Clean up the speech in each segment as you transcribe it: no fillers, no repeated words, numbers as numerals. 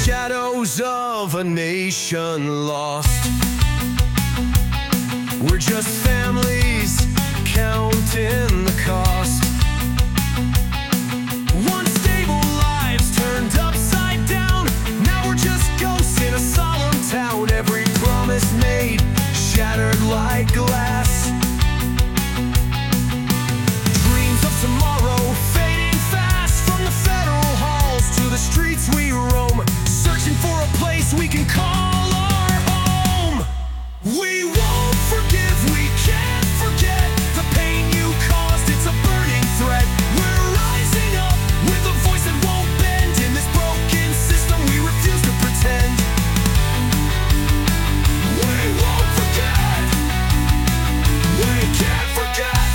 shadows of a nation lost. We're just families counting the cost. Once stable lives turned upside down. Now we're just ghosts in a solemn town. Every promise made shattered like glass. Dreams of tomorrow fading fast. From the federal halls to the streets we roam, searching for a place we can call our home. We won't forgive, we can't forget the pain you caused. It's a burning threat. We're rising up with a voice that won't bend. In this broken system we refuse to pretend. We won't forget, we can't forget.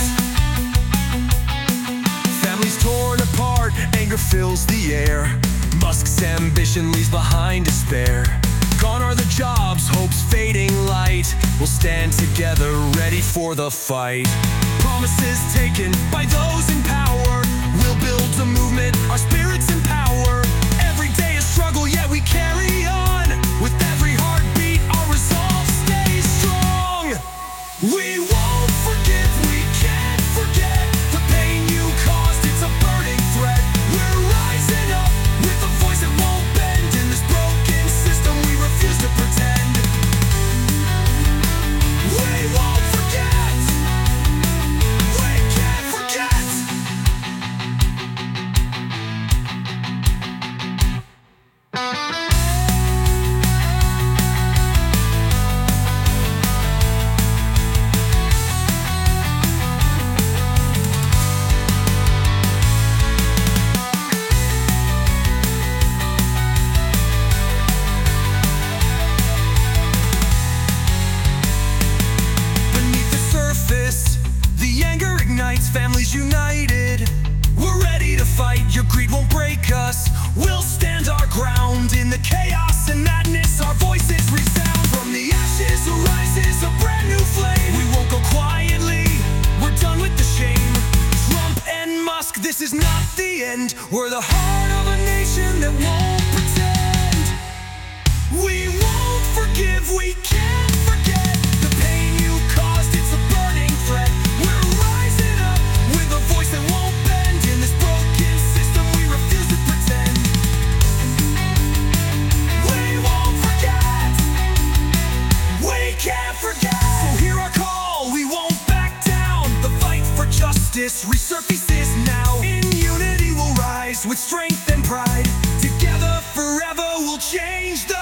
Families torn apart, anger fills the air. Musk's ambition leaves behind despair. Gone are the jobs, hope's fading light. We'll stand together, ready for the fight. Promises taken by those in power. We'll build a movement, our spirits empower. Every day a struggle, yet we carry on. With every heartbeat, our resolve stays strong. We won't forgive, we can't forget the pain you caused. It's a burning threat. We're rising up with a voice that won't bend. In this broken system we refuse to pretend. We won't forget, we can't forget. Beneath the surface, the anger ignites, families united. We're ready to fight, your greed won't break us. We'll stand our ground in the chaos and madness. Our voices resound. From the ashes arises a brand new flame. We won't go quietly, we're done with the shame. Trump and Musk, this is not the end. We're the heart of a nation that won't pretend. We won't forgive, we can't forget the pain you caused. It's a burning threat. We're rising up with a voice that won't bend. In this broken system we refuse to pretend. We won't forget, we can't forget. So hear our call, we won't back down. The fight for justice resurfaces now. In unity we'll rise with strength and pride. Together forever we'll change the